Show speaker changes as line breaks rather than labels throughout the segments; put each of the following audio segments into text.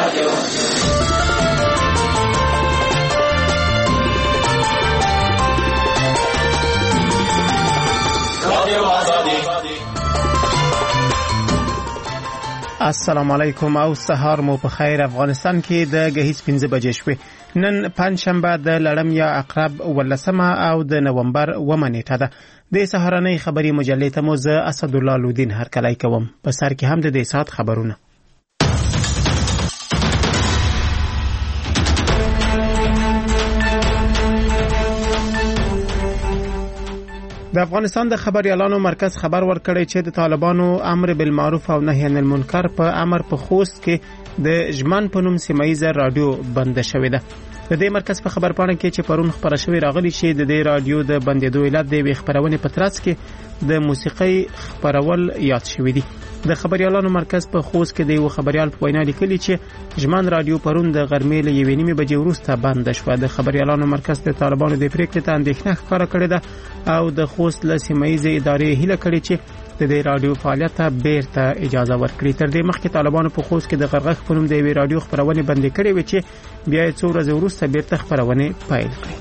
السلام علیکم او سهار مو په خیر. افغانستان کې د غهیز 15 بجې شوې. نن پنځشنبه د لړم یا عقرب ولسمه او د نومبر 1 نیټه ده. د سهارنۍ خبري مجلې ته مو زه اسد الله لودین هرکلی کوم. په سر کې هم د دې سات خبرونه. د افغانستان د خبريالانو مرکز خبر ورکړی چې د طالبانو امر بالمعروف او نهي عن المنکر په امر په خوست کې د ژمن په نوم سیمایي رادیو بند شوې ده. د دې مرکز په خبرپاڼه کې چې پرون خبره شوې راغلی چې د دې رادیو د بندېدو علت د خبرونې په ترڅ کې د موسیقي خبرول یاد شوې دي. د خبريالانو مرکز په خوست کې د یو خبريال په وینا لیکلي چې ژمن رادیو پرون د غرمې له 1:30 بجې وروسته بند شو. د خبريالانو مرکز د طالبانو د پریکړې ته اندېښنه ښکاره کړې ده او د خوست له سیمایي ادارې هیله کړې چې د دې رادیو فعالیت ته بیرته اجازه ورکړي. تر دې مخکې طالبانو په خوست کې د غرغښ په نوم د یوې رادیو خبرونه بندې کړې وې چې بیا یې څو ورځې وروسته بیرته خبرونه پیل کړې.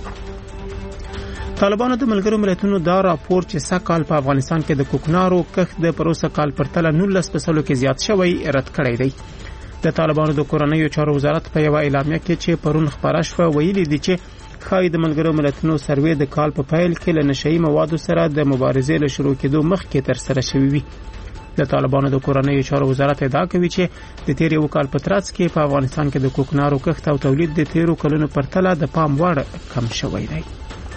طالبانو د ملګرو ملتونو دا راپور چې سکهال په افغانستان کې د کوکنارو کښت د پروسه کال پرتله 19% کې زیات شوی رد کړی دی. د طالبانو د کورنیو چارو وزارت په یو اعلامیه کې چې پرون خبره شوه ویلي دي چې خای د ملګرو ملتونو سروې د کال په پیل کې له نشئی موادو سره د مبارزې له شروع کېدو مخکې تر سره شوی وي. د طالبانو د کورنیو چارو وزارت ادعا کوي چې د تیر یو کال په ترڅ کې په افغانستان کې د کوکنارو کښت او تولید د تیرو کلونو پرتله د پام وړ کم شوی دی.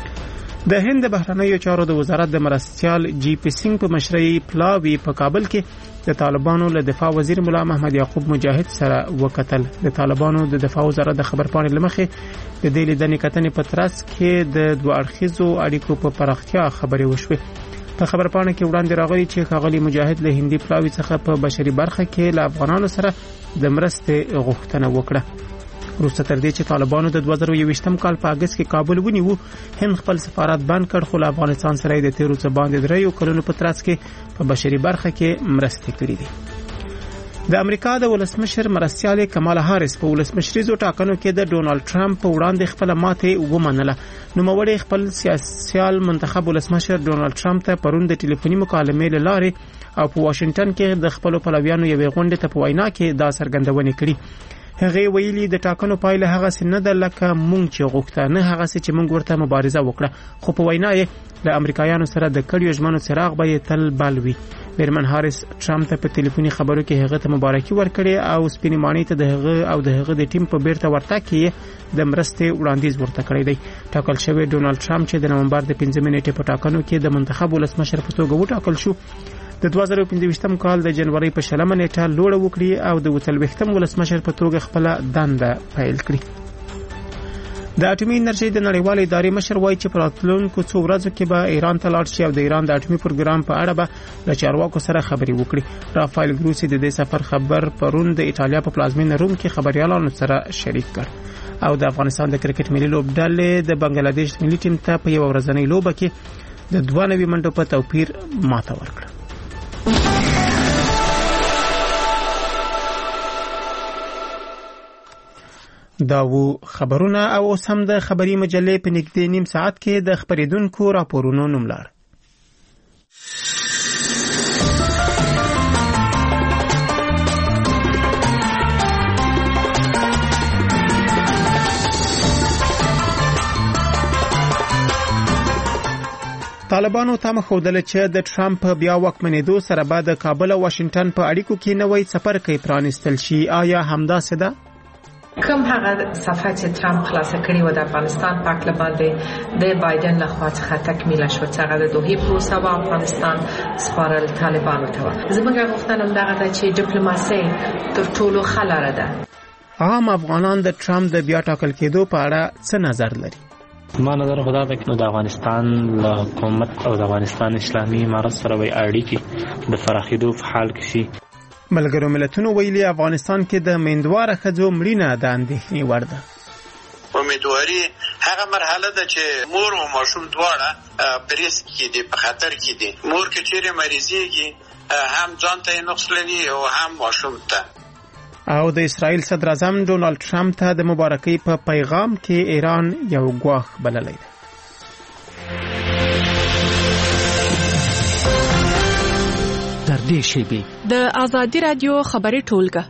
د هند بهرنیو چارو د وزارت د مرستیال جی پی سنگ په مشرۍ پلاوی په کابل کې د طالبانو له دفاع وزیر مولا محمد یعقوب مجاهد سره وکتل. د طالبانو د دفاع وزارت د خبرپاڼې لمخې د دې لیدنې کتنې په ترڅ کې د دوه اړخیزو اړیکو په پراختیا خبرې وشوې. په خبرپاڼه کې وړاندې راغلي چې ښاغلي مجاهد له هندي پلاوی څخه په بشري برخه کې له افغانانو سره د مرستې غوښتنه وکړه. وروسته تر دې چې طالبانو د 2021م کال په اگست کې کابل ونیو، هند خپل سفارت بند کړ، خو له افغانستان سره د تیرو څه باندې دریو کلونو په ترڅ کې په بشري برخه کې مرستې کړې دي. د امریکا د ولسمشر مرستیال کمالا هاریس په ولسمشریزو ټاکنو کې د ډونالد ټرمپ په وړاندې خپل ماته ومنله. نو موړي خپل سیاسيال منتخب ولسمشر ډونالد ټرمپ ته پرون د ټلیفوني مکالمې لاره او په واشنگټن کې د خپل پلویانو یوې غونډې ته په وینا کې دا څرګندونه کړې. هغه ویلي د ټاکنو پایله هغه سن ده لکه مونږ چې غوښته نه هغه چې مونږ ورته مبارزه وکړه، خو په وینا یې د امریکایانو سره د کډیو ژمنو څراغ به تل بل وي. میرمن هاریس ټرمپ ته په ټلیفوني خبرو کې هغه ته مبارکي ورکړې او سپینې مانی ته د هغه د ټیم په بیرته ورتګ کې د مرستې وړاندیز ورته کړی دی. ټاکل شوی ډونالد ټرمپ چې د نومبر د 15 نیټې په ټاکنو کې د منتخب ولسمشر په توګه وټاکل شو، د 2015م کال د جنوري په 20 نیټه لوړ وکړي او د 30م ولسمشر په توګه خپل دنده پیل کړي. د اټومي انرژي د نړیوالې ادارې مشر وایي چې په راتلونکو څو ورځو کې به ایران ته لاړ شي او د ایران د اټومي پروګرام په اړه به له چارواکو سره خبرې وکړي. رافایل ګروسی د دې سفر خبر پرون د ایټالیا په پلازمینه روم کې خبريالانو سره شریک کړ. او د افغانستان د کرکټ ملي لوبډلې د بنگلاديش ملي ټیم ته په یو ورځنۍ لوبه کې د 92 منټو په توپیر ماته ورکړه. دا وو خبرونه او اوس هم د خبري مجلې په نږدې نیم ساعت کې د خبرېدونکو راپورونو نوملړ. طالبانو تمه ښودله چې د ټرمپ بیا واکمنېدو سره به د کابل او واشنگټن په اړیکو کې نوی څپرکی پرانیستل شي. آیا همداسې ده؟
کوم هغه صفحه چې ټرمپ خلاصه کړې و د افغانستان په اړه باندې د بایدن لخوا څخه تکمیل شو، چې هغه د دوه پروسه و افغانستان سپارل طالبانو ته و. زموږ غوښتنه همدغه ده چې ډیپلوماسي تر ټولو خلاره ده.
عام افغانان د ټرمپ د بیا ټاکل کېدو په اړه څه نظر لري؟
ما نظر خدا ده چې د افغانستان له حکومت او د افغانستان اسلامي امارت سره وي اړیکې د فراخېدو په حال کې شي.
ملګرو ملتونو ویلي افغانستان کې د میندواره ښځو مړینه د اندېښنې وړ ده.
امیدواري هغه مرحله ده چې مور او ماشوم دواړه په ریسک کې دي، په خطر کې دي. مور کې چیرې مریضيږي هم ځان ته نقص لري او هم ماشوم ته.
او د اسرائیل صدر اعظم ډونالد ټرمپ ته د مبارکۍ په پیغام کې ایران یو ګواښ بللی دی.
در دې شیبې
د آزادي رادیو خبري ټولګه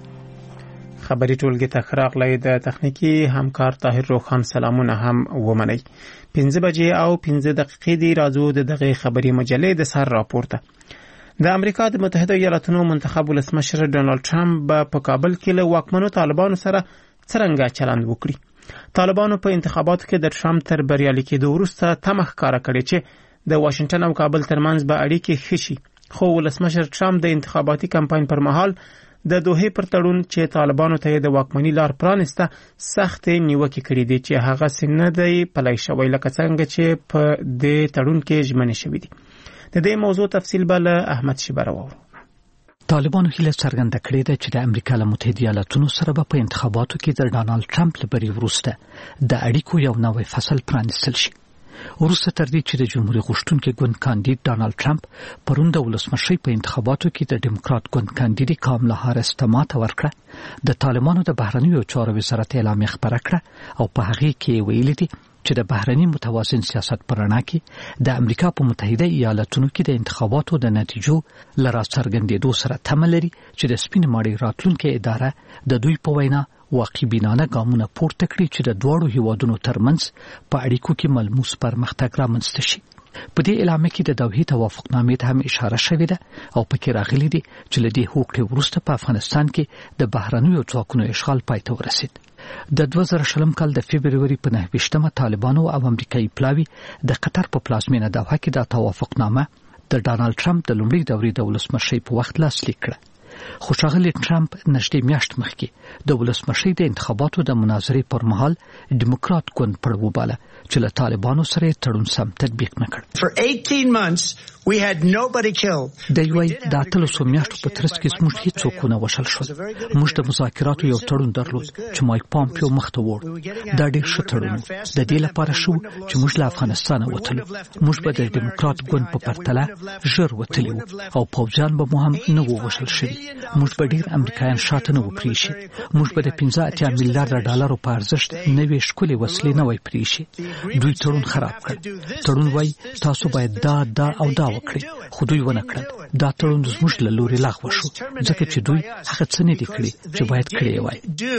ته خراغلی د تخنیکی همکار طاهر روخان سلامونه هم ومنئ. 15 بجې او 15 دقیقې دی راځو د دغه خبري مجلې د سر راپورته. د امریکا د متحده ایالاتونو منتخب ولسمشر ډونالد ټرمپ په کابل کې له واکمنو طالبانو سره څرنګه چلند وکړي. طالبانو په انتخاباتو کې د ټرمپ تر بریالي کېدو وروسته تمه ښکاره کړې چې د واشنگټن او کابل ترمنځ به اړیکې ښه شي. خو ولسمشر ټرمپ د انتخاباتي کمپاین پر مهال د دوحې پر تړون چې طالبانو ته د واکمنۍ لار پرانسته سخت نیوکې کړې دي چې هغه سن دی پلی شوی لکه څنګه چې په دې تړون کې ژمنې شوې دي. د دې موضوع تفصیل بل احمد شیبر وو.
طالبانو هیله څرګنده کړې ده چې د امریکا له متحده ایالاتونو سره په انتخاباتو کې د ډونالد ټرمپ لپاره وروسته د اړیکو یو نوې فصل پرانستل شي. وروسته تر دې چې د جمهوریت غوښتونکي ګوند کاندید ډونالد ټرمپ پرون د ولسمشرۍ په انتخاباتو کې د ډیموکرات ګوند کاندید کاملا هاریس ته ماته ورکړه، د طالبانو د بهرنیو چارو وزارت اعلامیه خبره کړه او په هغه کې ویلي دي چې د بهرني متوازن سیاست پر رڼا کې د امریکا په متحده ایالاتونو کې د انتخاباتو د نتیجو لرا څرګندېدو سره تمه لري چې د سپین ماړی راتلونکي اداره د دوی په وینا واقعي بینانه ګامونه پورته کړي چې د دوړو هیوادونو ترمنځ په اړیکو کې ملموس پرمختګ رامنځته شي. په دې اعلامیه کې د دوحې توافقنامې ته هم اشاره شوې ده او پکې راغلي دي چې له دې هوکړې وروسته په افغانستان کې د بهرنیو ځواکونو اشغال پای ته ورسید. د 2020 کال د فبرवरी په 9 طالبانو او امریکایي پلاوی د قطر په پلازمینه دوحه کې د توافقنامه د ډونالد ټرمپ د لومړي دورې د ولسمشرۍ په وخت لاسلیک کړه. خو ښاغلی ټرمپ نږدې میاشت مخکې د ولسمشرۍ د انتخاباتو د مناظرې پر مهال ډیموکرات ګوند پر وباله چې له طالبانو سره تړون سم تطبیق نکړ. د یوې د 8 میاشتو په ترڅ کې زموږ هیڅوک نه وشل شو. موږ د مذاکراتو یو تړون درلود چې مایک پامپیو مخته وړ. دا ډېر ښه تړون د دې لپاره شو چې موږ له افغانستان وتلو. موږ به د ډیموکرات ګوند په پرتله ژر وتلو او پوځیان به مو هم نه ووژل شوي. موږ به ډېر امریکایان شاته نه وپریشي. موږ به د 15 میلیارډ ډالرو په ارزښت نوې ښکلې وسلې نه وای پریشي. دوی تړون خراب کړ. تړون وای تاسو باید دا او دا وکړي، خو دوی ونه کړل. دا تړون زموږ له لوري لغوه شو ځکه چې دوی هغه څه نه دي کړي چې باید کړی وای.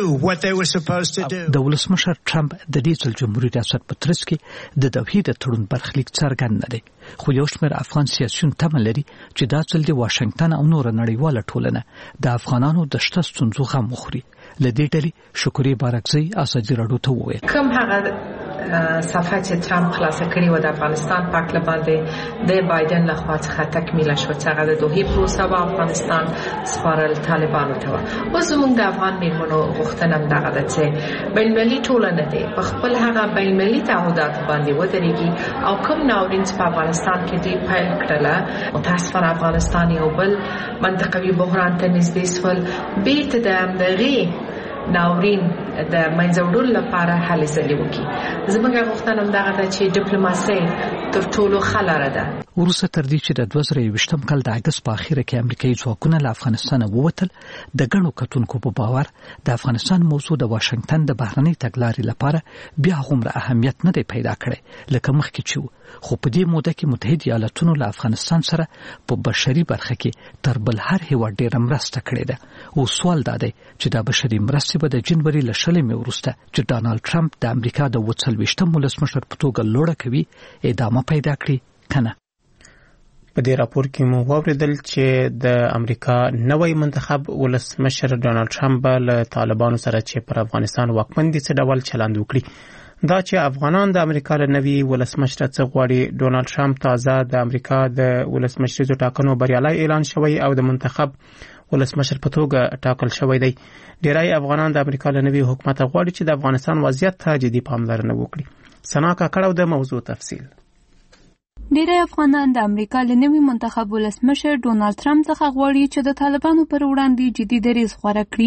د ولسمشر ټرمپ د دې ځل جمهوریت ریاست په ترڅ کې د دوحې د تړون برخلیک څرګند نه دی. خو یو شمېر افغان سیاسيون تمه لري چې دا ځل د واشنگټن او نور نړیواله ټولنه د افغانانو د شته ستونزو غم وخوري. لدې ډلې شکرې بارکزی آزادي راډیو ته وویل
کوم هغه صفحه چې ترامپ خلاصه کړې و د افغانستان په اړه باندې د بایدن لخوا څخه تکمیل شو چې هغه د دوحې پروسه و افغانستان سپارل طالبانو ته و. اوس زموږ د افغان میرمنو غوښتنه دغه ده چې بین‌المللي ټولنه دې په خپل هغه بین‌المللي تعهدات باندې ودرېږي او کوم ناورین په افغانستان کې دوی پیل کړله متاسفانه افغانستان یو بل منطقوي بحران ته نږدې سول. بیرته د همدغې ناورین د منځوړلو لپاره هلې ځلې وکړي. زموږ غوښتنه دغه ده چې ډیپلوماسي تر ټولو ښه لاره ده.
وروسته تر دې چې د 2020 کال د اګست په اخره کې امریکایي ځواکونه له افغانستان ووتل، د ګڼو کتونکو په باور د افغانستان موضوع د واشنگټن د بهرنۍ تګلارې لپاره بیا هغومره اهمیت نه دی پیدا کړی لکه مخکې چې و. خو په دې موده کې متحده ایالاتونو له افغانستان سره په بشري برخه کې تر بل هر هیواد ډېره مرسته کړې ده. او سوال دا دی چې دا بشري مرستې به د جنوري له 20 وروسته چې ډونالد ټرمپ د امریکا د 40 ولسمشر په توګه لوړه کوي ادامه پیدا کړي کنه.
په دې راپور کې مو واوریدل چې د امریکا نوی منتخب ولسمشر ډونالد ټرمپ له طالبانو سره چې پر افغانستان واکمن دي څه ډول چلند وکړي. دا چې افغانان د امریکا له نوي ولسمشر څخه غواړي. ډونالد ټرمپ تازه د امریکا د ولسمشریزو ټاکنو بریالي اعلان شوی او د منتخب ولسمشر په توګه ټاکل شوی دی. ډیری افغانان د امریکا له نوي حکومت غواړي چې د افغانستان وضعیت ته جدي پاملرنه وکړي. سنا کاکړو د موضوع تفصیل.
ډیری افغانان د امریکا له نوي منتخب ولسمشر ډونالد ټرمپ څخه غواړي چې د طالبانو پر وړاندې جدي دریځ غوره کړي،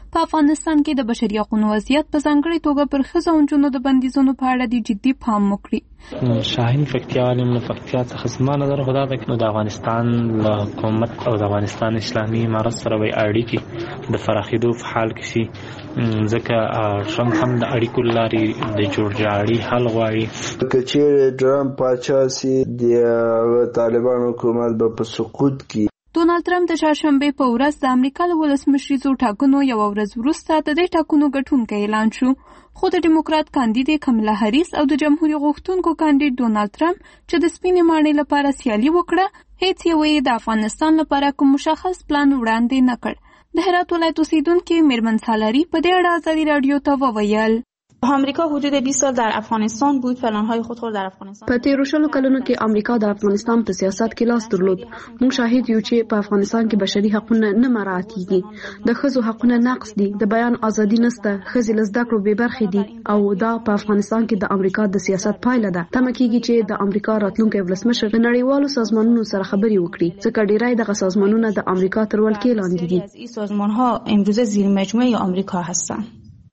په افغانستان کې د بشري حقوقو وضعیت په ځانګړې توګه پر ښځو او نجونو د بندیزونو په اړه د جدي پام وکړي.
شاهین فکتیوال له فکتیا څخه زما نظر خدا ده چې د افغانستان له حکومت او د افغانستان اسلامي امارت سره وي اړیکې د فراخېدو په حال کې شي، ځکه ټرمپ هم د اړیکو لارې د جوړجاړي حل غواړي.
که چیرې ټرمپ پاچا سي د طالبان حکومت به په سقوط کې.
ډونالد ټرمپ د چهارشنبې په ورځ د امریکا له ولسمشریزو ټاکنو یو ورځ وروسته د دې ټاکنو ګټونکی اعلان شو، خو د ډیموکرات کاندید کملا هریس او د جمهوریت غوښتونکو کاندید ډونالد ټرمپ چې د سپینې ماڼۍ لپاره سیالي وکړه، هیڅ یې د افغانستان لپاره کوم مشخص پلان وړاندې نه کړ. د هرات ولایت اوسیدونکي میرمن سالاری په دې اړه ازادي رادیو ته وویل:
آمریکا حدود 20 سال در افغانستان بود. پلان‌های خود را در افغانستان
په تیرو شلو کلونو کې امریکا د افغانستان په سیاست کې لاس درلود. موږ شاهد یو چې په افغانستان کې بشري حقوقونه نه مراعات کیږي، د ښځو حقوقونه نقض دي، د بیان ازادي نشته، ښځې له زده کړو بې برخې دي او دا په افغانستان کې د امریکا د سیاست پایله ده. تمه کیږي چې د امریکا راتلونکي ولسمشر د نړیوالو سازمانونو سره خبرې وکړي، ځکه ډیری دغه سازمانونه د امریکا تر ولکې لاندې دي.
این سازمان‌ها امروزه زیر مجموعه آمریکا هستند.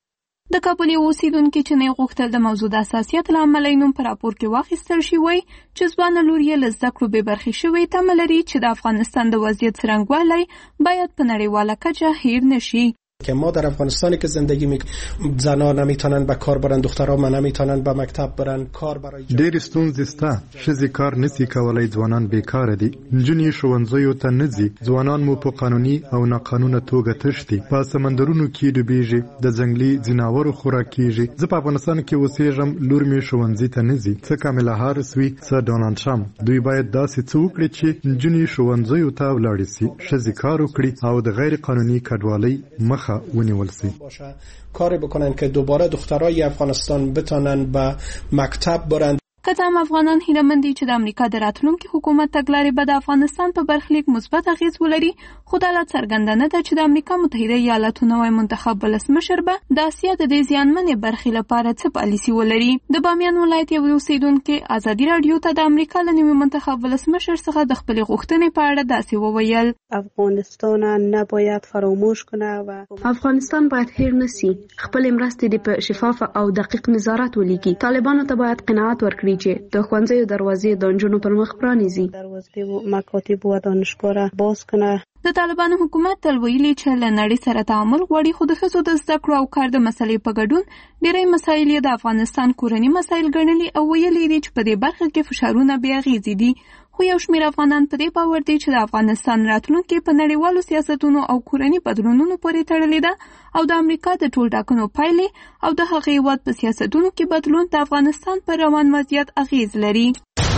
د کابل اوسیدونکو چې نه غوښتل د موضوع د حساسیت له امله نوم پر راپور کې واخیستل شي، وایي چې ځوان لور یې له زده کړو بې برخې شوی، تمه لري چې د افغانستان د وضعیت څرنګوالی باید په نړیواله کچه هیر نشي.
که ما در افغانستانی که زندگی میکنیم زنها نمیتونن به کار برن، دخترها نمیتونن به مکتب برن، کار برای
ډېر ستونزې شته. ښځې کار نشي کولای، ځوانان بیکاره دي، نجونې ښوونځیو ته نه ځي، ځوانان مو په قانوني او ناقانونه توګه تښتي، په سمندرونو کې ډوبېږي، د ځنګلي ځناورو خوراک کېږي. زه په افغانستان کې اوسېږم، لور مې ښوونځي ته نه ځي، څه کاملا هارس وي څه ډونالډ ټرمپ. دوی باید داسې څه وکړي چې نجونې ښوونځیو ته ولاړې شي، ښځې کار وکړي او د غیر قانوني کډوالۍ مخه ونیول شي.
کاری بکنن که دوباره دخترای افغانستان بتونن به مکتب برن.
که هم افغانان هیله‌مند دي چې د امریکا د راتلونکي حکومت تګلارې به د افغانستان په برخلیک مثبت اغیز ولري، خو دا څرګنده نه ده چې د امریکا متحده ایالاتو نوی منتخب ولسمشر به د اسیا د دې زیانمنې برخې لپاره څه پالیسي ولري. د بامیان ولایت یو اوسیدونکي ازادي رادیو ته د امریکا له نوي منتخب ولسمشر څخه د خپلې غوښتنې په اړه داسې وویل:
افغانستان نباید فراموش کنه و افغانستان باید هیر نشي، خپل مرستې په شفاف او دقیق نظارت ولیکي. طالبانو ته باید قناعت ورکړي چې د ښوونځیو دروازې د نجونو پر مخ پرانیزي، دروازې او مکاتب او دانشګاه باز کنه.
د طالبانو حکومت تل ویلي چې له نړۍ سره تعامل غواړي، خو د ښځو د زده کړو او کار د مسلې په ګډون ډېری مسایل یې د افغانستان کورني مسایل ګڼلي او ویلي دي چې په دې برخه کې فشارونه بې اغېزې دي. خو یو شمېر افغانان په دې باور دي چې د افغانستان راتلونکې په نړیوالو سیاستونو او کورني بدلونونو پورې تړلې ده او د امریکا د ټول ټاکنو پایلې او د هغې هېواد په سیاستونو کې بدلون د افغانستان پر روان وضعیت اغېز لري.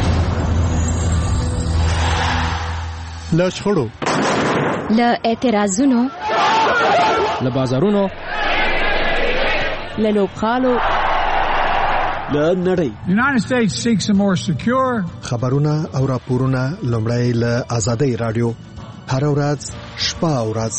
له شخړو،
له اعتراضونو،
له بازارونو،
له لوبغالو،
له نړۍ.
United States seeks a more secure.
خبرونه او راپورونه لومړی له آزادۍ رادیو هر ورځ شپه او ورځ.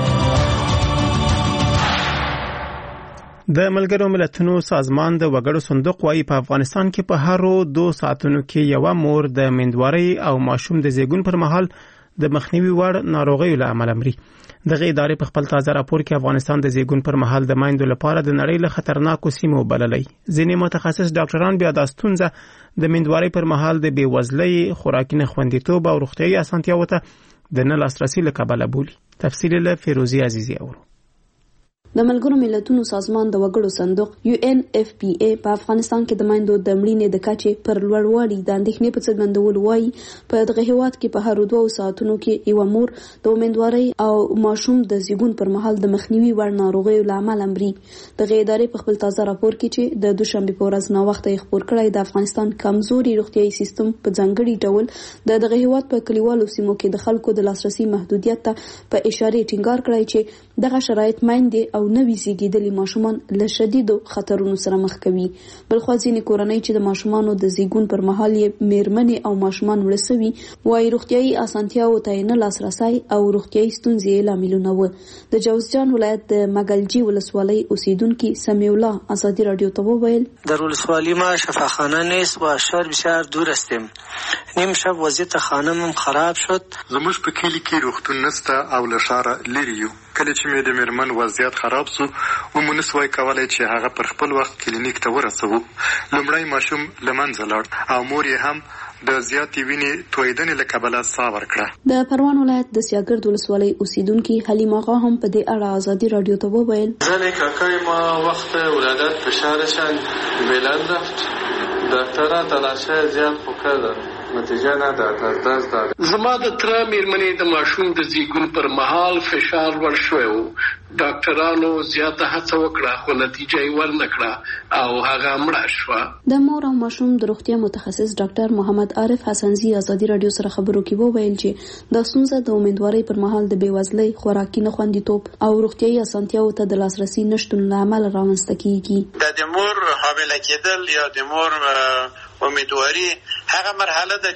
د ملګرو ملتونو سازمان د وګړو صندوق وايي په افغانستان کې په هرو 2 ساعتونو کې یو مور د میندوارۍ او ماشوم د زیږون پر مهال د مخنیوي وړ ناروغیو له امله مري. دغه ادارې په خپل تازه راپور کې افغانستان د زیږون پر مهال د میندو لپاره د نړۍ له خطرناکو سیمو بللی. ځینې متخصص ډاکټران بیا د ستونزه د میندوارۍ پر مهال د بیوزلۍ، خوراکي نه خوندیتوب او روغتیايي اسانتیاوو ته د نه لاسرسي له کبله بولي. تفصیل له فیروزي عزیزی اورو.
د ملګرو ملتونو سازمان د وګړو صندوق UNFPA په افغانستان کې د میندو د مړینې د کچې پر لوړوالي د اندېښنې په څرګندولو وایي په دغه هیواد کې په هر 2 ساعتونو کې یو مور د امیندوارۍ او ماشوم د زیږون پر مهال د مخنیوي وړ ناروغیو له امله مري. دغه ادارې په خپل تازه راپور کې چې د دوشنبه په ورځ ناوخته خپور کړی د افغانستان کمزوري روغتيایي سیستم په ځانګړي ډول دغه هیواد په کلیوالو سیمو کې د خلکو د لاسرسي محدودیت ته په اشاره ټینګار کړی چې دغه شرایط میندې او نوي زیږیدلي ماشومان له شدیدو خطرونو سره مخ کوي. بلخو ځینې کورنۍ چې د ماشومانو د زیږون پر مهال یې میرمنې او ماشومان مړه شوي وايي روغتیايي اسانتیاوو ته نه لاسرسی او روغتیايي ستونزې لاملونه و. د جوزجان ولایت د مګلجی ولسوالۍ اوسیدونکو سمیع الله آزادی رادیو ته وویل:
در ولسوالی ما شفاخانه نیست و شهر بسیار دور هستیم. نیم شب وضعیت خانمم خراب شد.
زموږ په کلی کې روغتون نشته او له ښاره لرې یو. کله چې مې د میرمن وضعیت خراب سو و مو نسوای کولای چې هغه پر خپل وخت کلینیک ته ورسوو. لومړی ماشوم له منځه لاړ او مور یې هم د زیاتې وینې تویدنې له کبله ساه ورکړه.
د پروان ولایت د سیاګرد ولسوالۍ اوسیدونکي حلیم آغا هم په دې اړه ازادي رادیو ته وویل:
زن کاکای ما وقت ولادت فشارشان بلند رفت. دکترها تلاشه زیاد خو کردن نتیجه نداد. از دست داد.
زما د تره میرمنې د ماشوم د زیږون پر مهال فشار ور شوی و. ډاکټرانو زیاته هڅه وکړه خو نتیجه یې ورنکړه او هغه مړه شوه.
د مور او ماشوم د روغتیا متخصص ډاکټر محمد عارف حسنزي ازادي رادیو سره خبرو کې وویل چې د ستونزه د امیدوارۍ پر مهال د بېوزلۍ، خوراکي نخوندیتوب او روغتیايي اسانتیاوو ته د لاسرسي نشتون له امله رامنځته کیږي.
د مور حامله کېدل یا د مور امیدواري هغه مرحله ده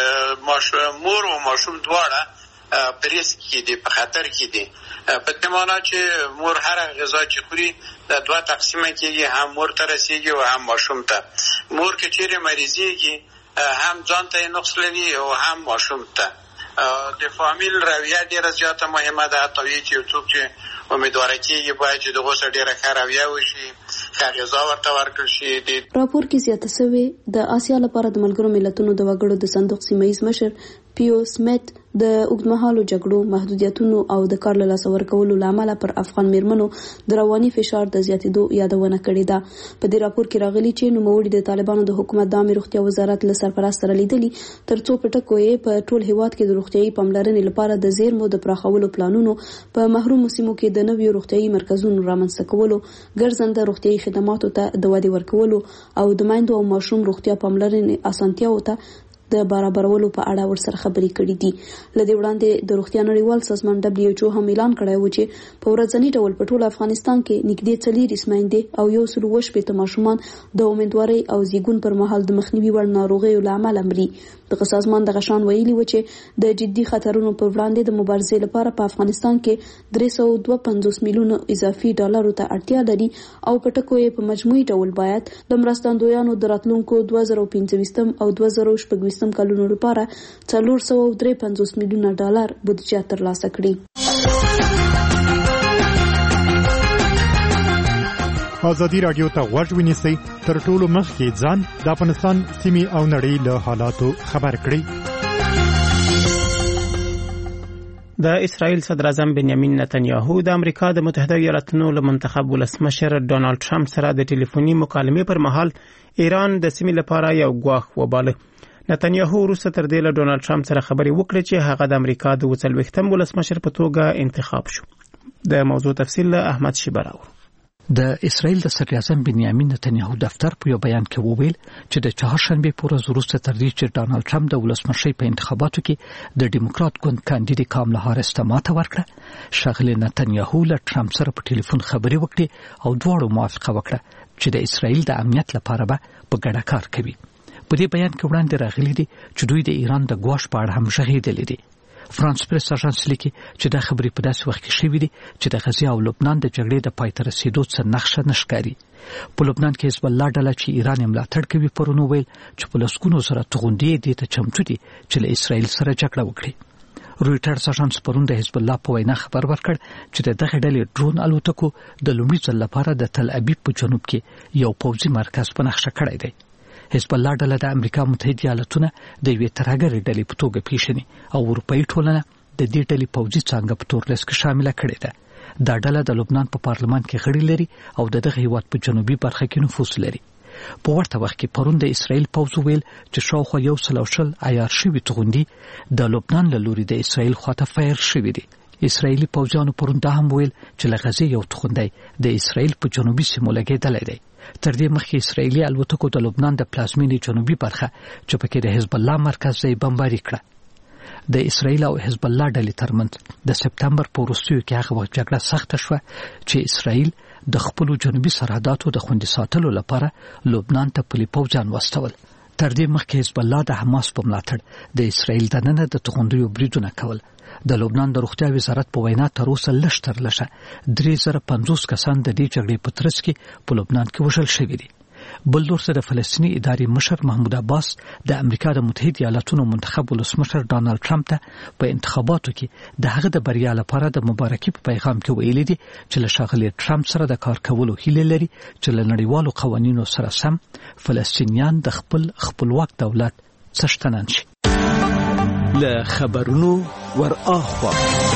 چې مور او ماشوم دواړه په ریسک کې دي، په خطر کې دي. په دې معنی چې مور هر غذا چې خوري د دوه تقسیمه کېږي، هم مور ته رسیږي او هم ماشوم ته. مور کې چیرې مریضیږي هم ځان ته نقص لري او هم ماشوم ته. د فامیل رویه ډیره زیاته مهمه ده. حتی چې څوک چې امیدواره کېږي باید چې دغه سره ډیره ښه رویه وشي، ښه غذا ورته ورکړل شي.
راپور کې زیاته شوې د آسیا لپاره د ملګرو ملتونو د وګړو د صندوق سیمه‌یز مشر پیو سمیت د اوږدمهالو جګړو، محدودیتونو او د کار له لاسه ورکولو لامل پر افغان میرمنو د رواني فشار د زیاتېدو یادونه کړې ده. په دې راپور کې راغلي چې نوموړي د طالبانو د حکومت د عامه روغتیا وزارت له سرپرست سره لیدلي ترڅو په ټکو یې په ټول هیواد کې د روغتیايي پاملرنې لپاره د زیرمو د پراخولو پلانونو، په محرومو سیمو کې د نویو روغتیايي مرکزونو رامنځته کولو، ګرځنده روغتیايي خدماتو ته د ودې ورکولو او د میندو او ماشوم روغتیا پاملرنې اسانتیاوو ته د برابرولو په اړه ورسره خبرې کړې دي. لدې وړاندې د روغتیا نړیوال سازمان WHO هم اعلان کړی و چې په ورځنی ډول په ټول افغانستان کې نږدې 4 میندې او 118 ماشومان د امیدوارۍ او زیږون پر مهال د مخنیوي وړ ناروغیو له امله مري. دغه سازمان د غشان ویلي و چې د جدي خطرونو پر وړاندې د مبارزې لپاره په افغانستان کې 352 میلیون اضافي ډالرو ته اړتیا لري او په ټکو یې په مجموعي ډول باید د مرستندویانو د راتلونکو 2015 او 2016 کلونو لپاره 453 میلیونه ډالر بودیجه ترلاسه کړي.
ازادي رادیو ته غوږ ونیسئ، تر ټولو مخکې ځان د افغانستان سیمې او نړۍ له حالاتو خبر کړئ.
د اسرائیل صدر اعظم بنیامین نتنیاهو د امریکا د متحده ایالاتونو له منتخب ولسمشر ډونالد ټرمپ سره د ټلیفوني مکالمې پر مهال ایران د سیمې لپاره یو ګواښ وباله. نتنیاهو وروسته تر دې له ډونالد ټرمپ سره خبرې وکړې چې هغه د امریکا د 40م ولسمشر په توګه انتخاب شو. د موضوع تفصیل له احمد شیبراو.
د اسرائیل د صدر اعظم بنیامین نتنیاهو دفتر په یو بیان کې وویل چې د چهارشنبه په ورځ وروسته تر دې چې ډونالد ټرمپ د ولسمشر په انتخاباتو کې د ډیموکرات ګوند کاندید کاملا هاریس ته ماته ورکړه، ښاغلی نتنیاهو له ټرمپ سره په ټلیفون خبرې وکړې او دواړو موافقه وکړه چې د اسرائیل د امنیت لپاره به په ګډه کار کوي. په دې بیان کې وړاندې راغلي دي چې دوی د ایران د ګواښ په اړه هم غږېدلي دي. فرانس پریس اژانس لیکي چې دا خبرې په داسې وخت کې شوې دي چې د غزې او لبنان د جګړې د پای ته رسیدو څه نښه نه ښکاري. په لبنان کې حزب الله ډله چې ایران یې ملاتړ کوي پرون وویل چې په لسګونو سره توغندي دي ته چمتو دي چې له اسرائیل سره جګړه وکړي. رویټرز اژانس پرون د حزب الله په وینا خبر ورکړ چې دغه ډلې ډرون الوتکو د لومړي ځل لپاره د تل ابیب په جنوب کې یو پوځي مرکز په نقشه کړی دی. حزب الله ډله د امریکا متحده ایالاتونه د یوې ترهګرې ډلې په توګه پیژني او اروپایي ټولنه د دې ډلې پوځي څانګه په تور لیست کې شامله کړې ده. دا ډله د لبنان په پارلمان کې غړي لري او دغه هیواد په جنوبي برخه کې نفوذ لري. په ورته وخت کې پرون د اسرائیل پوځ ویل چې شاوخوا 100 عیار شوي توغندي د لبنان له لوري د اسرائیل خواته فایر شوي دي. اسرائیلي پوځیانو پرون دا هم ویل چې له غزې یو توغندی د اسرائیل په جنوبي سیمو لګېدلی دی. تر دې مخکې اسرائیلي الوتکو د لبنان د پلازمینې جنوبي برخه چې پکې د حزب الله مرکز ځای بمباري کړه. د اسرائیل او حزب الله ډلې ترمنځ د سپتمبر په وروستیو کې هغه وخت جګړه سخته شوه چې اسرائیل د خپلو جنوبي سرحداتو د خوندي ساتلو لپاره لبنان ته پلي پوځیان واستول. تر دې مخکې حزب الله د حماس په ملاتړ د اسرائیل دننه د توغندیو بریدونه کول. د لبنان د روغتیا وزارت په وینا تر اوسه لږ تر لږه 3050 کسان د دې جګړې په ترڅ کې په لبنان کې وژل شوي دي. بل لور سره فلسطینی ادارې مشر محمود عباس د امریکا د متحده ایالاتونو منتخب ولسمشر ډانلډ ټرمپ ته په انتخاباتو کې د هغه د بریا لپاره د مبارکي په پیغام کې ویلي دي چې له ښاغلي ټرمپ سره د کار کولو هیله لري چې له نړیوالو قوانینو سره سم فلسطینیان د خپلواک دولت څښتنان شي.
له خبرونو ور اخوا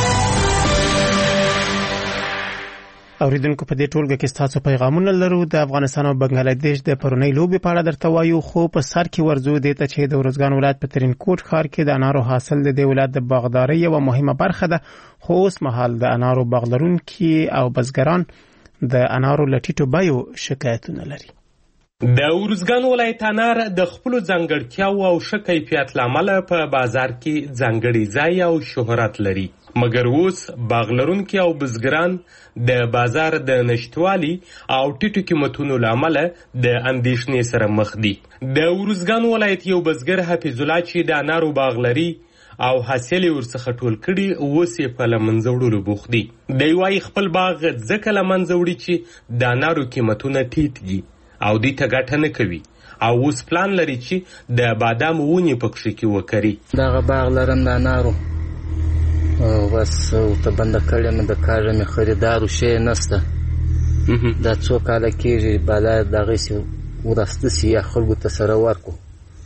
اوریدونکو په دې ټولګه کې تاسو پیغامونه لرو. د افغانستان او بنگلاديش د پرونی لوبې په اړه درته وایو، خو په سر کې ورزو دي ته چې د ورزګان ولایت په ترینکوټ ښار کې د انارو حاصل د ولایت د باغداري یو مهمه برخه ده، خو اوس مهال د انارو باغ لرونکي او بزګران د انارو لټیټو بیو شکایتونه لري.
د ورزګان ولایت انار د خپل ځانګړتیاو او ښه کیفیت لامل په بازار کې ځانګړي ځای او شهرت لري، مګر اوس باغ لرونکي او بزګران د بازار د نشټوالي او ټیټو قیمتونو لامل د اندېښنې سره مخ دي. د ورزګان ولایت یو بزګر حفیظ الله چې د انارو باغ لري او حاصل ورڅخه ټول کړي، اوس یې په له منځه وړلو بوخت دي. دی وایي خپل باغ ځکه له منځه وړي چې د انارو قیمتونه ټیټ دي او دوی ته ګټه نه کوي، او اوس پلان لري چې د بادامو ونې پکښې کې وکري.
دغه باغ لرم د انارو بس ته بنده کړی مې د کاږه مې خریدارو شی نسته. دا څو کاله کېږي بالا دغسې ورسته سي یا خلکو ته سره ورکو،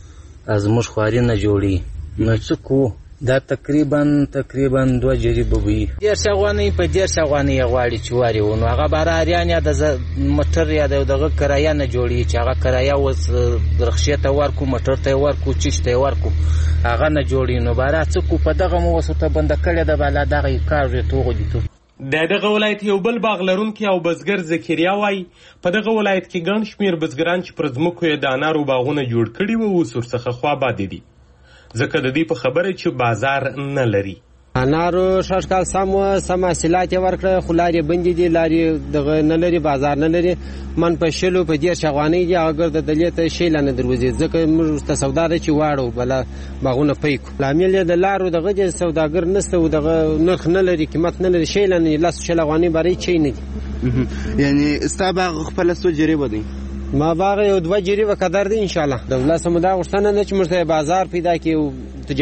زموږ خواري نه جوړي نو څه کوو. دا تقریبا 2 جریبه وي، 10 افغانۍ په 10 افغانۍ غواړي چې واري ونو هغه بهراریان یا د موټر یا دغه کرایه نه جوړي چې هغه کرایه اوس رخصت ته ورکو، موټر ته ورکو، چیش ته ورکو، هغه نه جوړي. نو بارا څه کو په دغه مو وسته بند کړی د بالا دغه کار توغو دي.
د دغه ولایت یو بل باغ لرونکي او بزګر زکریا وایي په دغه ولایت کې ګڼ شمېر بزګران چې پر ځمکو یې د انارو باغونه جوړ کړي وو اوس ورڅخه خواباده دي، ځکه د دې په خبره چې بازار نه لري.
انارو شاشکال سم حاصلات یې ورکړه، خو لارې بندې دي، لارې دغه نه لري، بازار نه لري. من په شلو په 10 افغانۍ دي، اگر د دلې ته شی لانه دروځي، ځکه موږ ته سودا ده چې واړو بلا باغونه پیکو. لامل د لارو دغه د سوداګر نسته او دغه نرخ نه لري، قیمت نه لري، شی لانه لاس شل افغانۍ بری چي نه دي.
یعنی استا باغ خپل سو جریبه دي؟
ما باغ یو 2 جریبه قدر دي ان شاء الله. د لاسمو دا غوښتنه نه چې موږ بازار پیدا کړو،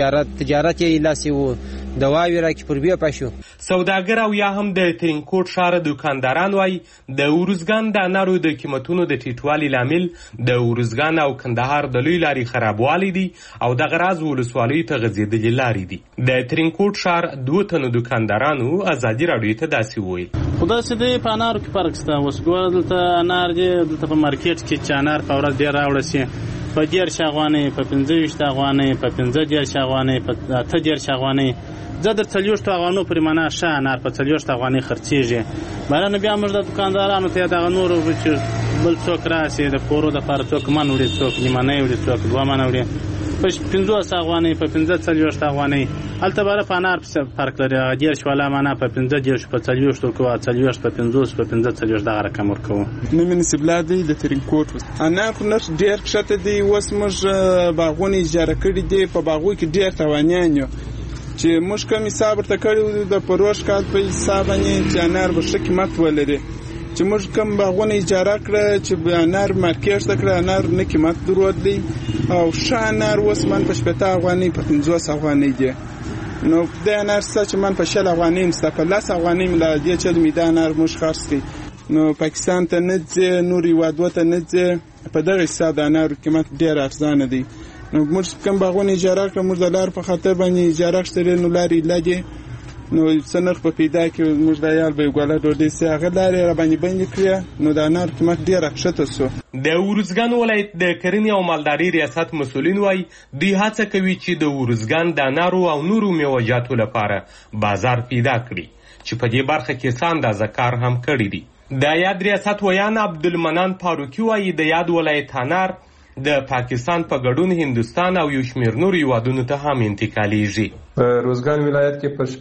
تجارت یې لاسي وو دواوی را کې پر بیا پښو.
سوداګر او یا هم د ترینکوټ ښار دکانداران وایي د ورزګان د انارو د قیمتونو د ټیټوالي لامل د ورزګان او کندهار د لوی لارې خرابوالی دي او دغه راز ولسوالیو ته غځېدلې لارې دي. د ترینکوټ ښار 2 تنو دکاندارانو ازادي راډیو ته داسې وویل.
خدا څه دی په انارو کې فرق شته. اوس ګوره دلته انار دی، دلته په مارکیټ کې چې انار په ورځ ډېر راوړه سي په 10 افغانۍ، په 25 افغانۍ، په 15 افغانۍ، په 18 افغانۍ. زه در 40 افغانو پرې معنا ښه انار په 40 افغانۍ خرڅېږي. بهرنه بیا موږ د دکاندارانو ته دغه نورو چې بل څوک راسي د کورو دپاره څوک من وړي، څوک نیمانۍ وړي، څوک 2 منه وړي، په 15 افغانۍ، په 15 افغانۍ. هلته باره په انار فرق لري، 10 والا معنا په 15 په 40 ورکوو، 40 په 50 په 45 دغه رقم ورکوو.
نومې نصیبالله دی د ترینکوټ. انار خو نرخ ډېر کښته دی. اوس موږ باغونه اجاره کړي دي، په باغو کې ډېر تاوانیان یو چې موږ کوم حساب ورته کړی د پروش کال په حساب باندې چې انار به ښه قیمت ولري. چې موږ کوم باغونه اجاره کړه چې انار مارکیټ ته کړه، انار نه قیمت درلودلی او ښه انار اوس من په 15 افغانۍ په 50 افغانۍ دی. نو د انار څه چې من په 6 افغانۍ مسته په 10 افغانۍ ملا دی چې می د انار موږ خرڅ کړي. نو پاکستان ته نه ځي، نور هیوادو ته نه ځي، په دغه حساب د انار قیمت ډېر ارزانه دی. نو موږ کوم باغونه اجاره کړه، موږ د لار په خاطر باندې اجاره کړې، نو لارې لګي نو څه نرخ په پیدا کې موږ د یال به ګوله ډوډۍ سي هغه لارې را باندې بند کړې، نو د انار قیمت ډېر کښته سو.
د ورزګان ولایت د کرنې او مالدارۍ ریاست مسؤلین وایي دوی هڅه کوي چې د ورزګان د انارو او نورو میوه‌جاتو لپاره بازار پیدا کړي چې په دې برخه کې څه اندازه کار هم کړی دی. د یاد ریاست ویان عبدالمنان فاروقي وایي د یاد ولایت انار د پاکستان په ګډون هندستان او یو شمېر نورو هیوادونو ته هم انتقالیږي.
په روزګان ولایت کې پر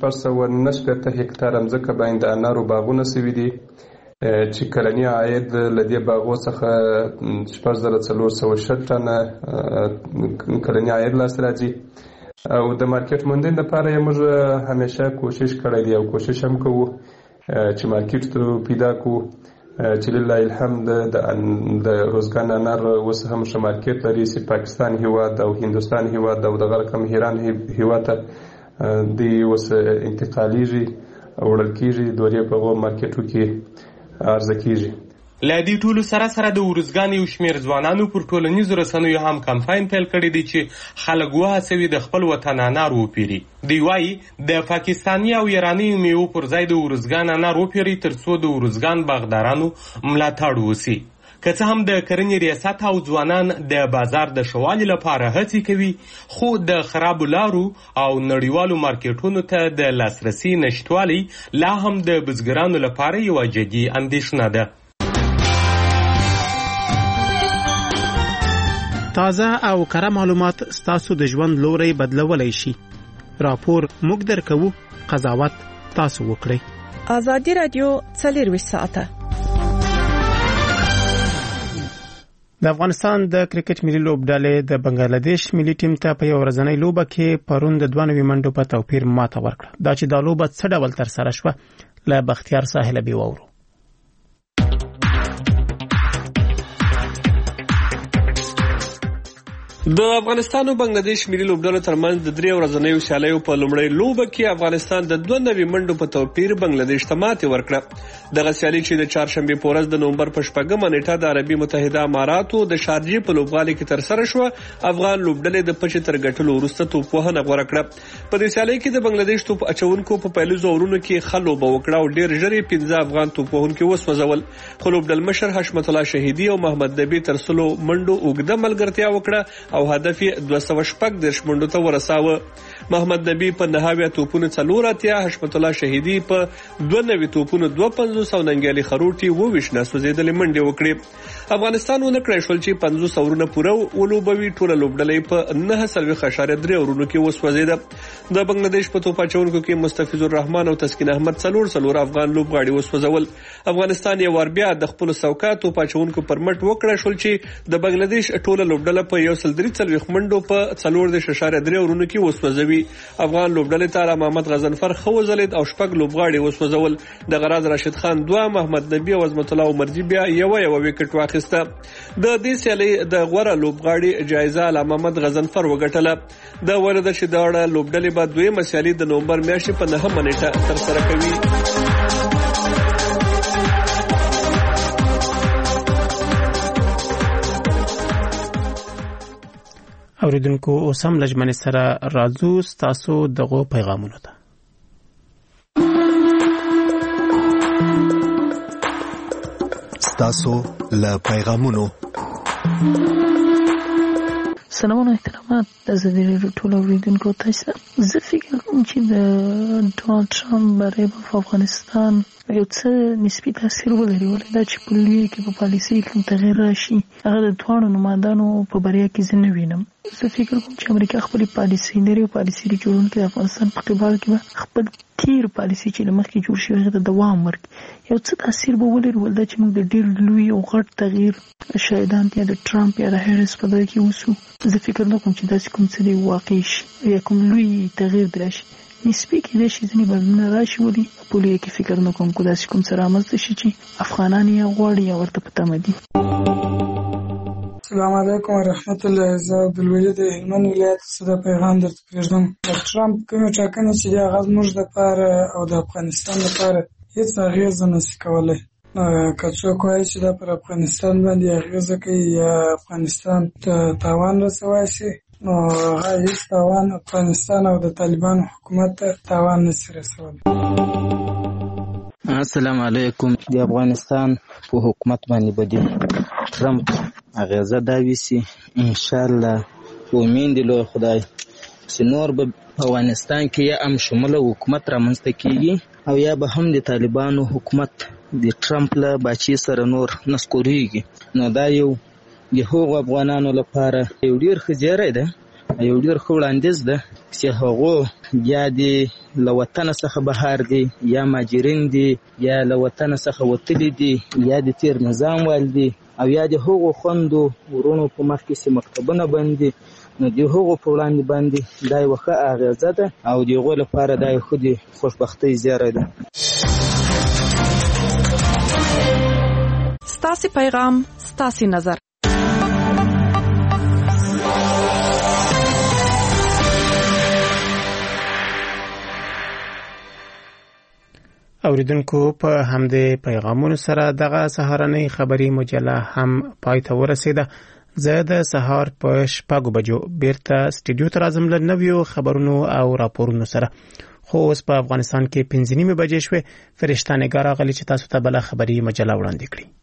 449 هکتاره ځمکه باندې د انارو باغونه سوي دي چې کلنی عاید له دې باغو څخه 4460 ټنه کلنی عاید لاسته راځي. او د مارکیټ موندنې لپاره یې موږ همیشه کوشش کړی دی او کوشش هم کوو چې مارکیټ ته پیدا کړو. چې لله الحمد د روزګان انار اوس هم ښه مارکیټ لري چې پاکستان هیواد او هندوستان هیواد او دغه رقم ایران هیواد ته دی اوس انتقالیږي وړل کېږي دورې په هغو مارکیټو کې عرضه کېږي.
له دې ټولو سره سره د ارزګان یو شمېر ځوانانو پر ټولنیزو رسنیو هم کمپاین پیل کړی دی چې خلک وهڅوي د خپل وطن انار وپیري. دوی وایي د پاکستاني او ایراني میوو پر ځای د ارزګان انار وپیري ترڅو د ارزګان باغدارانو ملاتړ وسي. که څه هم د کرنې ریاست او ځوانان د بازار د ښه والي لپاره هڅې کوي، خو د خرابو لارو او نړیوالو مارکیټونو ته د لاسرسي نشتوالی لا هم د بزګرانو لپاره یوه جدي اندېښنه ده.
تازه او کره معلومات ستاسو د ژوند لوري بدلولای شي. راپور موږ درکوو، قضاوت تاسو وکړئ.
ازادي رادیو 24 ساعته.
د افغانستان د کرکټ ملي لوبډلې د بنگلاديش ملي ټیم ته په یو ورځنۍ لوبه کې پرون د 92 منډو په توپیر ماته ورکړه. دا چې دا لوبه څه ډول تر سره شوه له بختیار ساحل به وورو.
د افغانستان او بنگلاديش ملي لوبډلو ترمنځ د 3 ورځنیو سیالیو په لومړۍ لوبه کې افغانستان د 92 منډو په توپیر بنگلاديش ته ماتې ورکړه. دغه سیالي چې د چهارشنبه په ورځ د نومبر په 8 نیټه د عربي متحده اماراتو د شارجې په لوبغالي کې تر سره شوه، افغان لوبډلې د پچې تر ګټلو وروسته توپ وهنه غوړه کړه. په دې سیالي کې د بنگلاديش توپ اچونکو په پیلوزو اورونو کې خلوبه وکړه او ډېر ژر 15 افغان توپ وهونکو وسوځول. خو لوبډل مشر حشمت الله شهیدي او محمد نبی تر سلو منډو اوږده ملګرتیا وکړه او هدف 214 منډو ته ورساوه. محمد نبی په نهاوی توپونو 4 حشمت الله شهیدی په 92 توپونو 250 او ننګیالي خروټي 22 نسوځیدلې منډې وکړې. افغانستان ونکړای شول چې 50 اورونه پوره ولوبوي. ټوله لوبډلې په 9.3 اورونو کې وسوځیده. د بنگلاديش په توپ اچونکو کې مستفیض الرحمن او تسکین احمد 4 افغان لوبغاړي وسوځول. افغانستان یو ور بیا د خپل سوکات توپ اچونکو پر مټ وکړای شول چې د بنگلاديش ټوله لوبډله په 1.3 منډو په 4.3 اورونو کې وسوځوي. افغان لوبډلې ته محمد غزنفر خوځلید او شپږ لوبغاړي وسوځول. د غراز راشد خان 2، محمد نبی او عظمت الله عمرجی بیا یو وکټ واخیسته. د دې سیالي د غوړه لوبغاړي جایزه محمد غزنفر وګټله. د ورده چې دا لوبډلې به دویمه سیالي د نومبر میاشتې په 9 نیټه تر سره کوي.
اوریدونکو اوس هم لجمن سره راځو ستاسو دغه پیغامونو ته.
ستاسو له پیغامونو
سلامونه احترامات د ازادي راډیو ټول اوریدونکو ته. زه فکر کوم چې د ډونالد ټرمپ بری په افغانستان یو څه نسبي تاثیر ولري، ولې دا چې په لوی کې په پالیسي کوم تغیر راشي هغه د دوه نمایندانو په بریا کې زه نه وینم. زه فکر کوم چې امریکا خپل پالیسي لري او پالیسي جوړونکي د افغانستان په قبال کې خپل تیر پالیسي چې لمخکې جوړ شوی هغه ته دوام ورکړي. یو څه تاثیر به ولري، ولدا چې موږ د ډېر لوی او غټ تغیر شاهدان یا د ټرمپ یا د هریس په ځای کې وسو. زه فکر نه کوم چې داسې کوم څه دی واقع شي یا کوم لوی تغیر درشي. نسبی کې د شي ځنې بدلون راشي، ولې په لوی کې فکر نه کوم چې داسې کوم څه رامنځته شي چې افغانان یې غواړي یا ورته په تمه دي.
السلام علیکم ورحمت الله. زه عبدالوجید هلمند ولایت څخه پیغام درته پرېږدم. ټرمپ کومې ټاکنې چې دی هغه زموږ دپاره او د افغانستان لپاره هېڅ اغېزه نشي کولی. که څوک وایي چې دا پر افغانستان باندې اغېزه کوي یا افغانستان ته تاوان رسولی شي، نو هغه هېڅ تاوان افغانستان او د طالبانو حکومت ته تاوان نشي رسولی.
السلام علیکم. د افغانستان په حکومت باندې به د ټرمپ اغیزه دا ویسي انشاءالله امید دی له خدای چې نور به افغانستان کې یا هم شموله حکومت رامنځته کیږي او یا به هم د طالبانو حکومت د ټرمپ له باچې سره نور نسکوریږي. نو دا یو د هغو افغانانو لپاره یو ډیر ښه زیری ده، یو ډیر ښه وړاندیز ده چې هغو یا د له وطن څخه بهر دي یا مهاجرین دي یا له وطن څخه وتلي دي یا د تیر نظام وال دي او یا د هغو خوندو ورونو په مخ کې چې مکتبونه بندي، نو د هغو په وړاندې باندې دا یوه ښه اغېزه ده او د هغو لپاره دا یو ښه د خوشبختۍ زیری ده.
ستاسو پیغام ستاسو نظر.
اوریدونکو په همدې پیغامونو سره دغه سهارنۍ خبری مجله هم پای ته ورسیده. زه د سهار په 6 بجو بیرته سټډیو ته راځم له نویو خبرونو او راپورونو سره. خو اوس په افغانستان کې 5:30 بجې شوې. فرشته نگار غلي چې تاسو ته بل خبری مجله وړاندې کړي.